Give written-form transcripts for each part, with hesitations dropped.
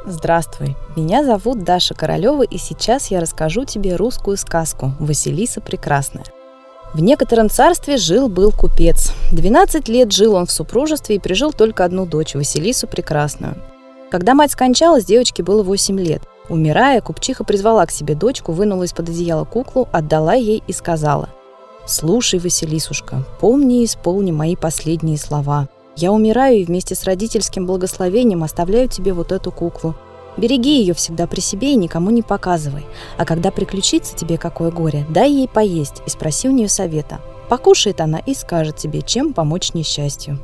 Здравствуй, меня зовут Даша Королева, и сейчас я расскажу тебе русскую сказку «Василиса Прекрасная». В некотором царстве жил-был купец. 12 лет жил он в супружестве и прижил только одну дочь, Василису Прекрасную. Когда мать скончалась, девочке было 8 лет. Умирая, купчиха призвала к себе дочку, вынула из-под одеяла куклу, отдала ей и сказала: «Слушай, Василисушка, помни и исполни мои последние слова. Я умираю и вместе с родительским благословением оставляю тебе вот эту куклу. Береги ее всегда при себе и никому не показывай. А когда приключится тебе какое горе, дай ей поесть и спроси у нее совета. Покушает она и скажет тебе, чем помочь несчастью».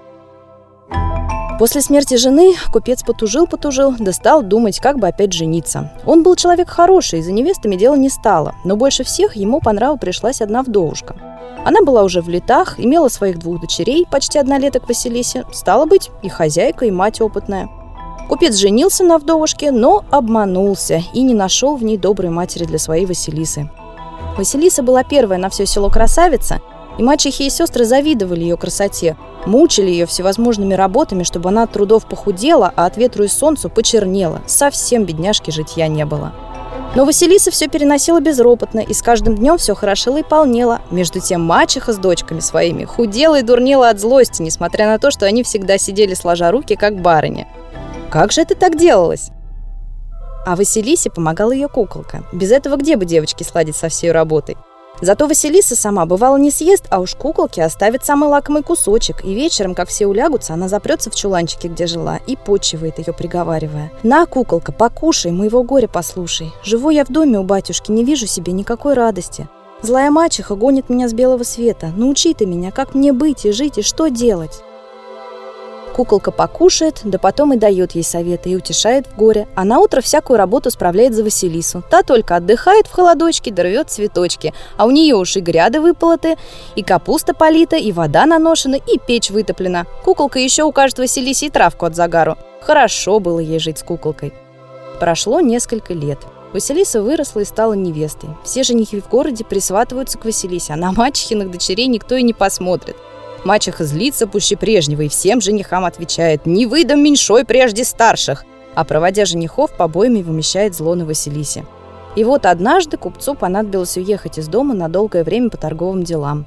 После смерти жены купец потужил, да стал думать, как бы опять жениться. Он был человек хороший, и за невестами дело не стало, но больше всех ему по нраву пришлась одна вдовушка. Она была уже в летах, имела своих 2 дочерей, почти однолеток Василисе, стала быть и хозяйка, и мать опытная. Купец женился на вдовушке, но обманулся и не нашел в ней доброй матери для своей Василисы. Василиса была первая на все село красавица, и мачехи и сестры завидовали ее красоте, мучили ее всевозможными работами, чтобы она от трудов похудела, а от ветру и солнцу почернела. Совсем бедняжки житья не было. Но Василиса все переносила безропотно, и с каждым днем все хорошело и полнело. Между тем мачеха с дочками своими худела и дурнела от злости, несмотря на то, что они всегда сидели сложа руки, как барыни. Как же это так делалось? А Василисе помогала ее куколка. Без этого где бы девочки сладить со всей работой? Зато Василиса сама бывало не съест, а уж куколке оставит самый лакомый кусочек, и вечером, как все улягутся, она запрется в чуланчике, где жила, и почивает ее, приговаривая: «На, куколка, покушай, моего горя послушай. Живу я в доме у батюшки, не вижу себе никакой радости. Злая мачеха гонит меня с белого света. Научи ты меня, как мне быть и жить, и что делать». Куколка покушает, да потом и дает ей советы и утешает в горе, а на утро всякую работу справляет за Василису. Та только отдыхает в холодочке, да рвет цветочки, а у нее уж и гряды выполоты, и капуста полита, и вода наношена, и печь вытоплена. Куколка еще укажет Василисе и травку от загару. Хорошо было ей жить с куколкой. Прошло несколько лет. Василиса выросла и стала невестой. Все женихи в городе присватываются к Василисе, а на мачехиных дочерей никто и не посмотрит. Мачеха злится пуще прежнего и всем женихам отвечает: «Не выдам меньшой прежде старших», а проводя женихов, побоями вымещает зло на Василисе. И вот однажды купцу понадобилось уехать из дома на долгое время по торговым делам.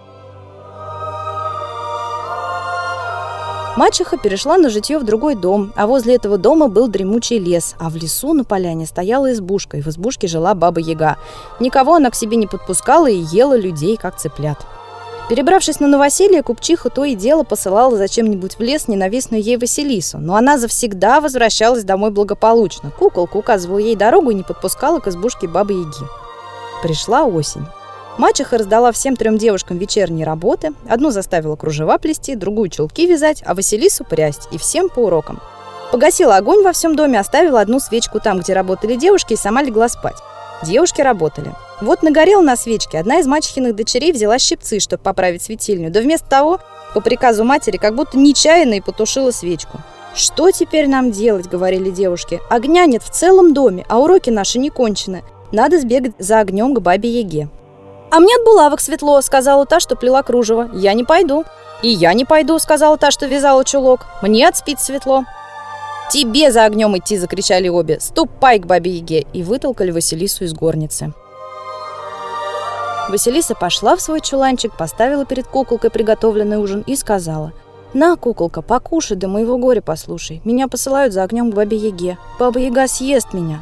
Мачеха перешла на житье в другой дом, а возле этого дома был дремучий лес, а в лесу на поляне стояла избушка, и в избушке жила Баба-Яга. Никого она к себе не подпускала и ела людей, как цыплят. Перебравшись на новоселье, купчиха то и дело посылала зачем-нибудь в лес ненавистную ей Василису, но она завсегда возвращалась домой благополучно. Куколка указывала ей дорогу и не подпускала к избушке Бабы-Яги. Пришла осень. Мачеха раздала всем 3 девушкам вечерние работы, одну заставила кружева плести, другую чулки вязать, а Василису прясть, и всем по урокам. Погасила огонь во всем доме, оставила одну свечку там, где работали девушки, и сама легла спать. Девушки работали. Вот нагорела на свечке, одна из мачехиных дочерей взяла щипцы, чтобы поправить светильню, да вместо того, по приказу матери, как будто нечаянно и потушила свечку. «Что теперь нам делать?» — говорили девушки. «Огня нет в целом доме, а уроки наши не кончены. Надо сбегать за огнем к Бабе-Яге». «А мне от булавок светло», — сказала та, что плела кружево. «Я не пойду». «И я не пойду», — сказала та, что вязала чулок. «Мне от спиц светло». «Тебе за огнем идти!» — закричали обе. «Ступай к Бабе-Яге!» и вытолкали Василису из горницы. Василиса пошла в свой чуланчик, поставила перед куколкой приготовленный ужин и сказала: «На, куколка, покушай, да моего горя послушай. Меня посылают за огнем к Бабе-Яге. Баба-Яга съест меня».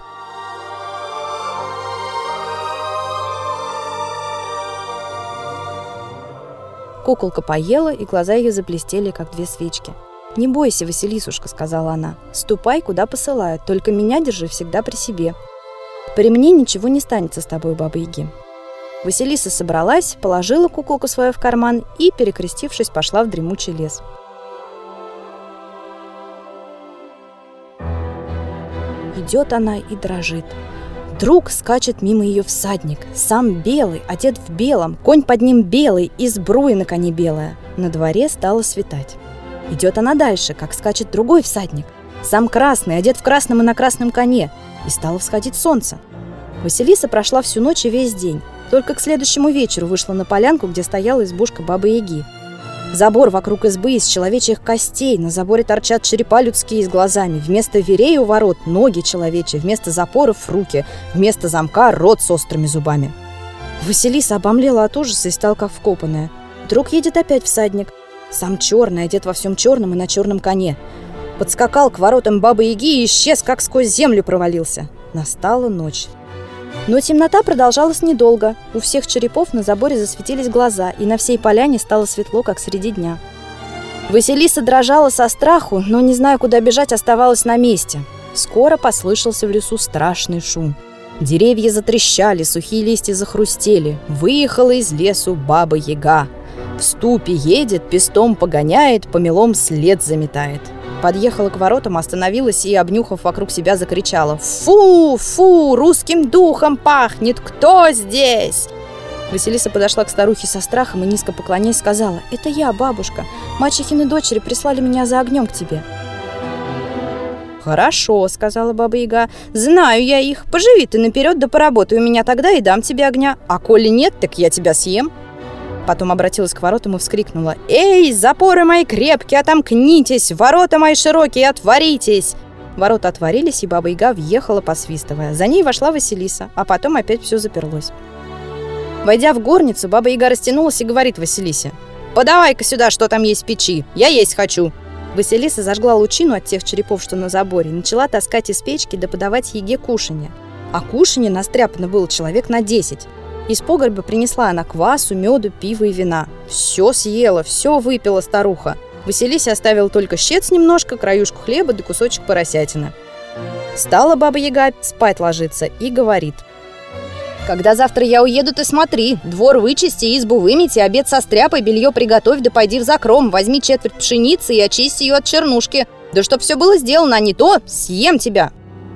Куколка поела, и глаза ее заблестели, как 2 свечки. «Не бойся, Василисушка», — сказала она. «Ступай, куда посылают, только меня держи всегда при себе. При мне ничего не станется с тобой, Бабы-Яги». Василиса собралась, положила куколку свою в карман и, перекрестившись, пошла в дремучий лес. Идет она и дрожит. Вдруг скачет мимо ее всадник, сам белый, одет в белом, конь под ним белый и сбруя на коне белая. На дворе стало светать. Идет она дальше, как скачет другой всадник, сам красный, одет в красном и на красном коне, и стало всходить солнце. Василиса прошла всю ночь и весь день, только к следующему вечеру вышла на полянку, где стояла избушка Бабы-Яги. Забор вокруг избы из человечьих костей, на заборе торчат черепа людские с глазами, вместо дверей у ворот ноги человечьи, вместо запоров руки, вместо замка рот с острыми зубами. Василиса обомлела от ужаса и стала как вкопанная. Вдруг едет опять всадник. Сам черный, одет во всем черном и на черном коне. Подскакал к воротам Бабы-Яги и исчез, как сквозь землю провалился. Настала ночь. Но темнота продолжалась недолго. У всех черепов на заборе засветились глаза, и на всей поляне стало светло, как среди дня. Василиса дрожала со страху, но, не зная, куда бежать, оставалась на месте. Скоро послышался в лесу страшный шум. Деревья затрещали, сухие листья захрустели. Выехала из лесу Баба-Яга. В ступе едет, пестом погоняет, помелом след заметает. Подъехала к воротам, остановилась и, обнюхав вокруг себя, закричала: «Фу, фу, русским духом пахнет! Кто здесь?» Василиса подошла к старухе со страхом и, низко поклоняясь, сказала: «Это я, бабушка. Мачехины дочери прислали меня за огнем к тебе». «Хорошо», — сказала Баба-Яга, — «знаю я их. Поживи ты наперед да поработай у меня тогда и дам тебе огня. А коли нет, так я тебя съем». Потом обратилась к воротам и вскрикнула: «Эй, запоры мои крепкие, отомкнитесь! Ворота мои широкие, отворитесь!» Ворота отворились, и Баба-Яга въехала, посвистывая. За ней вошла Василиса, а потом опять все заперлось. Войдя в горницу, Баба-Яга растянулась и говорит Василисе: «Подавай-ка сюда, что там есть в печи, я есть хочу». Василиса зажгла лучину от тех черепов, что на заборе, и начала таскать из печки да подавать Яге кушанье. А кушанье настряпано было человек на 10. Из погреба принесла она квасу, меду, пива и вина. Все съела, все выпила старуха. Василисе оставила только щец немножко, краюшку хлеба да кусочек поросятины. Стала Баба-Яга спать ложиться и говорит: «Когда завтра я уеду, ты смотри, двор вычисти, избу вымети, обед состряпай, белье приготовь, да пойди в закром, возьми четверть пшеницы и очисти ее от чернушки. Да чтоб все было сделано, а не то съем тебя».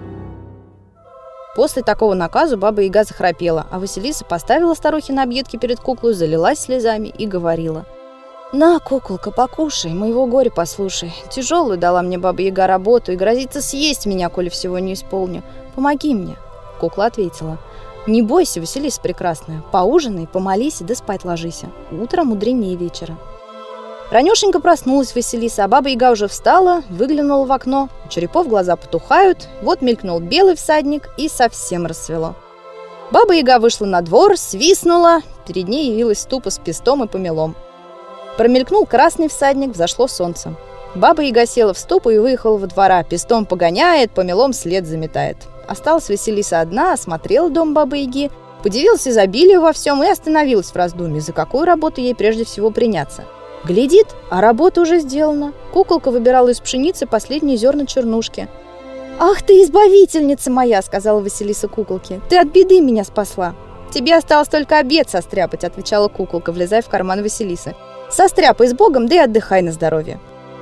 После такого наказа Баба-Яга захрапела, а Василиса поставила старухе на объедки перед куклой, залилась слезами и говорила: «На, куколка, покушай, моего горя послушай. Тяжелую дала мне Баба-Яга работу и грозится съесть меня, коли всего не исполню. Помоги мне». Кукла ответила: «Не бойся, Василиса прекрасная, поужинай, помолись да спать ложись. Утро мудренее вечера». Ранешенько проснулась Василиса, а Баба-Яга уже встала, выглянула в окно. У черепов глаза потухают, вот мелькнул белый всадник, и совсем рассвело. Баба-Яга вышла на двор, свистнула, перед ней явилась ступа с пестом и помелом. Промелькнул красный всадник, взошло солнце. Баба-Яга села в ступу и выехала во двора, пестом погоняет, помелом след заметает. Осталась Василиса одна, осмотрела дом Бабы-Яги, подивилась изобилию во всем и остановилась в раздумье, за какую работу ей прежде всего приняться. Глядит, а работа уже сделана. Куколка выбирала из пшеницы последние зерна чернушки. «Ах ты, избавительница моя!» — сказала Василиса куколке. «Ты от беды меня спасла!» «Тебе осталось только обед состряпать», — отвечала куколка, влезая в карман Василисы. «Состряпай с Богом, да и отдыхай на здоровье».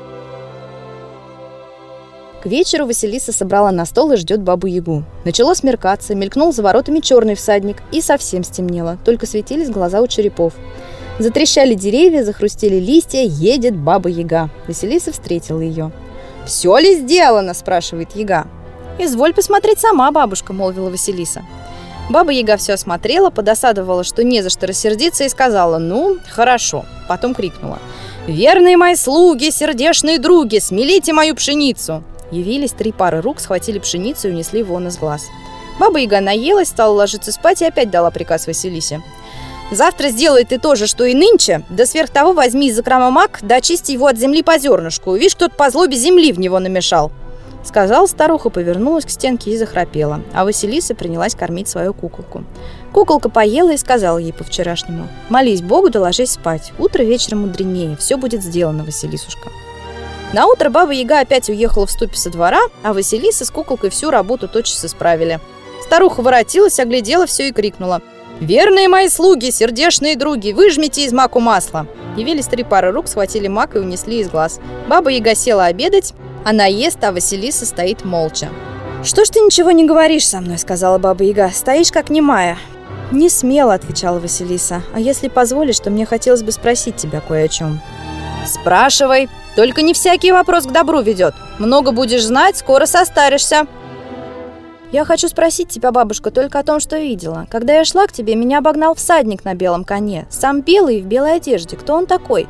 К вечеру Василиса собрала на стол и ждет Бабу-Ягу. Начало смеркаться, мелькнул за воротами черный всадник, и совсем стемнело, только светились глаза у черепов. Затрещали деревья, захрустели листья, едет Баба-Яга. Василиса встретила ее. «Все ли сделано?» – спрашивает Яга. «Изволь посмотреть сама, бабушка», – молвила Василиса. Баба-Яга все осмотрела, подосадовала, что не за что рассердиться, и сказала: «Ну, хорошо». Потом крикнула: «Верные мои слуги, сердечные други, смелите мою пшеницу!» Явились 3 пары рук, схватили пшеницу и унесли вон из глаз. Баба-Яга наелась, стала ложиться спать и опять дала приказ Василисе: «Завтра сделай ты то же, что и нынче, да сверх того возьми из закрома мак, да очисти его от земли по зернышку. Видишь, кто-то по злобе земли в него намешал». Сказала старуха, повернулась к стенке и захрапела, а Василиса принялась кормить свою куколку. Куколка поела и сказала ей по-вчерашнему: «Молись Богу, да ложись спать. Утро вечером мудренее, все будет сделано, Василисушка». Наутро Баба-Яга опять уехала в ступе со двора, а Василиса с куколкой всю работу тотчас исправили. Старуха воротилась, оглядела все и крикнула: «Верные мои слуги, сердечные други, выжмите из маку масло». Явились 3 пары рук, схватили мак и унесли из глаз. Баба-Яга села обедать, она ест, а Василиса стоит молча. «Что ж ты ничего не говоришь со мной?» — сказала Баба-Яга. «Стоишь как немая». «Не смело», — отвечала Василиса. «А если позволишь, то мне хотелось бы спросить тебя кое о чем». «Спрашивай, только не всякий вопрос к добру ведет. Много будешь знать, скоро состаришься». «Я хочу спросить тебя, бабушка, только о том, что видела. Когда я шла к тебе, меня обогнал всадник на белом коне. Сам белый и в белой одежде. Кто он такой?»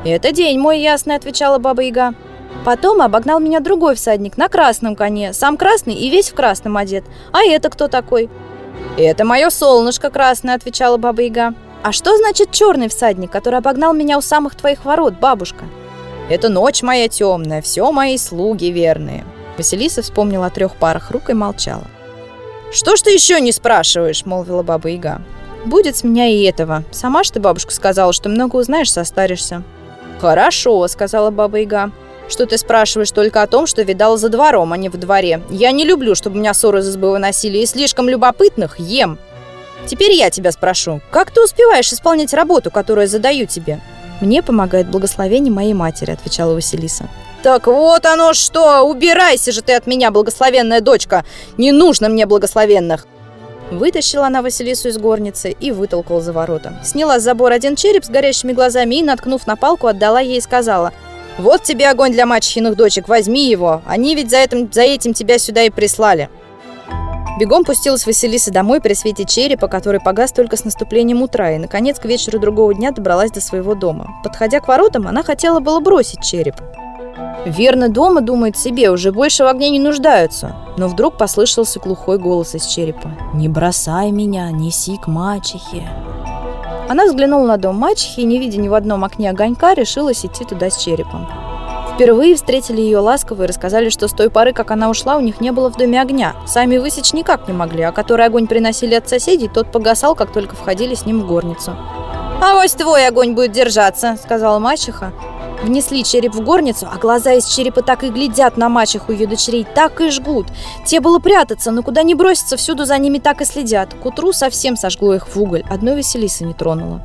«Это день мой ясный», — отвечала Баба-Яга. «Потом обогнал меня другой всадник на красном коне, сам красный и весь в красном одет. А это кто такой?» «Это мое солнышко красное», — отвечала Баба-Яга. «А что значит черный всадник, который обогнал меня у самых твоих ворот, бабушка?» «Это ночь моя темная, все мои слуги верные». Василиса вспомнила о 3 парах рук и молчала. «Что ж ты еще не спрашиваешь?» — молвила Баба-Яга. «Будет с меня и этого. Сама ж ты, бабушка, сказала, что много узнаешь, состаришься». «Хорошо», — сказала Баба-Яга, «что ты спрашиваешь только о том, что видала за двором, а не в дворе. Я не люблю, чтобы меня ссоры из избы выносили, и слишком любопытных ем. Теперь я тебя спрошу, как ты успеваешь исполнять работу, которую я задаю тебе?» «Мне помогает благословение моей матери», — отвечала Василиса. «Так вот оно что! Убирайся же ты от меня, благословенная дочка! Не нужно мне благословенных!» Вытащила она Василису из горницы и вытолкала за ворота. Сняла с забора один череп с горящими глазами и, наткнув на палку, отдала ей и сказала: «Вот тебе огонь для мачехиных дочек, возьми его, они ведь за этим тебя сюда и прислали». Бегом пустилась Василиса домой при свете черепа, который погас только с наступлением утра, и, наконец, к вечеру другого дня добралась до своего дома. Подходя к воротам, она хотела было бросить череп. Верно, дома, думает себе, уже больше в огне не нуждаются. Но вдруг послышался глухой голос из черепа: «Не бросай меня, неси к мачехе». Она взглянула на дом мачехи и, не видя ни в одном окне огонька, решилась идти туда с черепом. Впервые встретили ее ласково и рассказали, что с той поры, как она ушла, у них не было в доме огня. Сами высечь никак не могли, а который огонь приносили от соседей, тот погасал, как только входили с ним в горницу. «Авось твой огонь будет держаться», — сказала мачеха. Внесли череп в горницу, а глаза из черепа так и глядят на мачеху ее дочерей, так и жгут. Те было прятаться, но куда ни бросятся, всюду за ними так и следят. К утру совсем сожгло их в уголь, одной Василисы не тронула.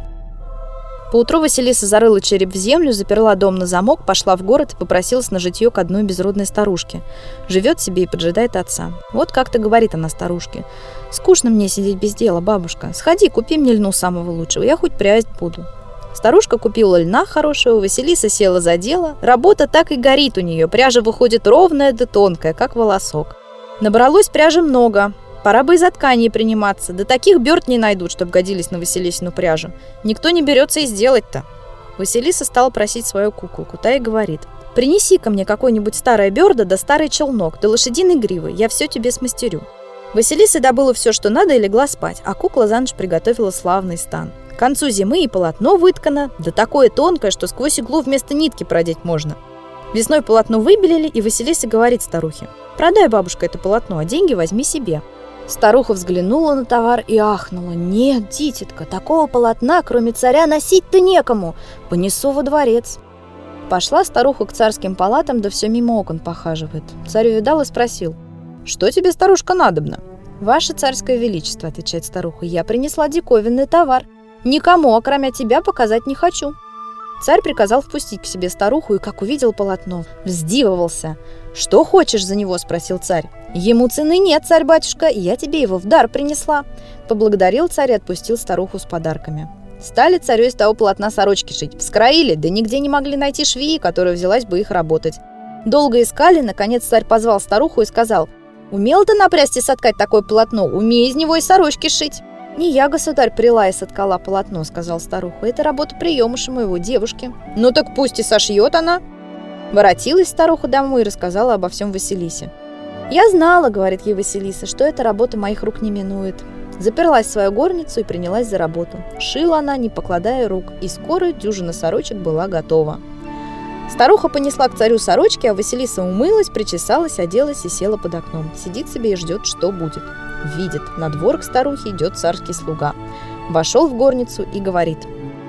Поутру Василиса зарыла череп в землю, заперла дом на замок, пошла в город и попросилась на житье к одной безродной старушке. Живет себе и поджидает отца. Вот как-то говорит она старушке: «Скучно мне сидеть без дела, бабушка. Сходи, купи мне льну самого лучшего, я хоть прясть буду». Старушка купила льна хорошего, Василиса села за дело. Работа так и горит у нее, пряжа выходит ровная да тонкая, как волосок. Набралось пряжи много, пора бы и за ткани приниматься, да таких бёрд не найдут, чтоб годились на Василисину пряжу. Никто не берется и сделать-то. Василиса стала просить свою куколку, та и говорит: «Принеси ко мне какой-нибудь старое бёрдо да старый челнок, да лошадиной гривы, я все тебе смастерю». Василиса добыла все, что надо, и легла спать, а кукла за ночь приготовила славный стан. К концу зимы и полотно выткано, да такое тонкое, что сквозь иглу вместо нитки продеть можно. Весной полотно выбелили, и Василиса говорит старухе: «Продай, бабушка, это полотно, а деньги возьми себе». Старуха взглянула на товар и ахнула: «Нет, дитятка, такого полотна, кроме царя, носить-то некому, понесу во дворец». Пошла старуха к царским палатам, да все мимо окон похаживает. Царь увидал и спросил: «Что тебе, старушка, надобно?» «Ваше царское величество», — отвечает старуха, — «я принесла диковинный товар. Никому, окромя тебя, показать не хочу». Царь приказал впустить к себе старуху, и, как увидел полотно, вздивовался. «Что хочешь за него?» – спросил царь. «Ему цены нет, царь-батюшка, я тебе его в дар принесла». Поблагодарил царь и отпустил старуху с подарками. Стали царю из того полотна сорочки шить. Вскроили, да нигде не могли найти швеи, которая взялась бы их работать. Долго искали, наконец царь позвал старуху и сказал: «Умела ты напрясть и соткать такое полотно, умей из него и сорочки шить». «Не я, государь, прила и соткала полотно», — сказал старуха. «Это работа приемыша моего, девушки». «Ну так пусть и сошьет она». Воротилась старуха домой и рассказала обо всем Василисе. «Я знала, — говорит ей Василиса, — что эта работа моих рук не минует». Заперлась в свою горницу и принялась за работу. Шила она, не покладая рук, и скоро дюжина сорочек была готова. Старуха понесла к царю сорочки, а Василиса умылась, причесалась, оделась и села под окном. Сидит себе и ждет, что будет. Видит, на двор к старухе идет царский слуга. Вошел в горницу и говорит: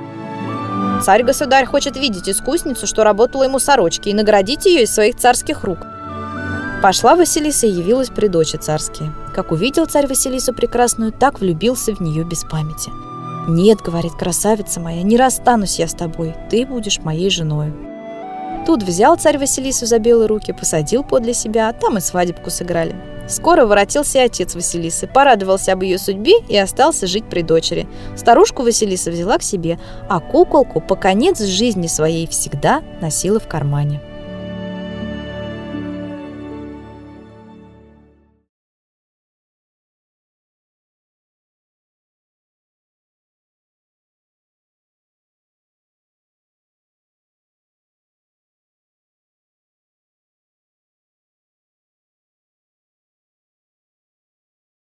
«Царь-государь хочет видеть искусницу, что работала ему сорочки, и наградить ее из своих царских рук». Пошла Василиса и явилась при дочи царские. Как увидел царь Василису прекрасную, так влюбился в нее без памяти. «Нет, — говорит, — красавица моя, не расстанусь я с тобой, ты будешь моей женой». Тут взял царь Василису за белые руки, посадил подле себя, а там и свадебку сыграли. Скоро воротился и отец Василисы, порадовался об ее судьбе и остался жить при дочери. Старушку Василиса взяла к себе, а куколку по конец жизни своей всегда носила в кармане.